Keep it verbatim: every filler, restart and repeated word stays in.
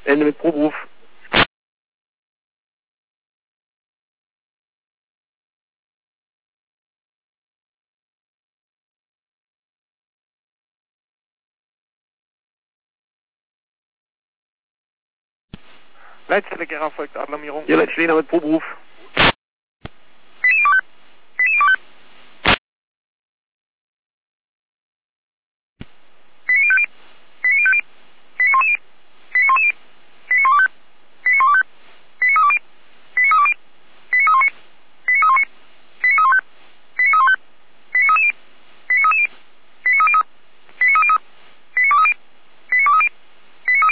Ende mit Proberuf. Leitstelle Gera folgt Alarmierung. Ja, Leitstelle mit Proberuf.